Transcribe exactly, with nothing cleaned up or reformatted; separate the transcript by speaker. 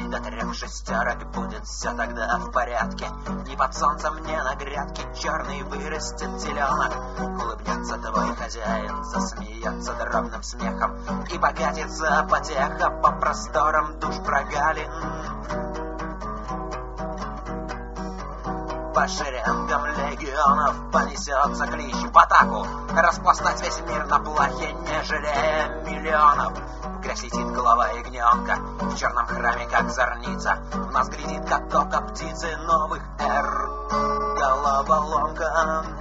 Speaker 1: день до трех шестерок будет все тогда в порядке. Не под солнцем, не на грядке черный вырастет теленок. Улыбнется твой хозяин, засмеется дробным смехом и покатится потеха по просторам душ прогалин. По шеренгам легионов понесется клич в атаку, распластать весь мир на плахе, не жалея миллионов. В грязь летит голова ягненка, в черном храме как зорница. В нас глядит каток, а птицы новых эр. Головоломка.